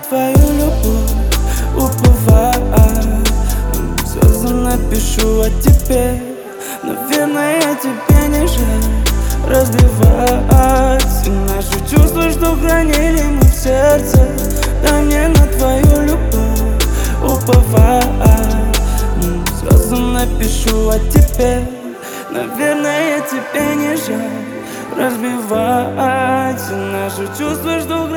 твою любовь уповать. Слезы напишу о тебе, наверное, тебе не жаль разбивать все наши чувства, что хранили мы в сердце. Дай мне на твою любовь уповать. Слезы напишу о тебе, наверное, тебе не жаль разбивать все наши чувства, что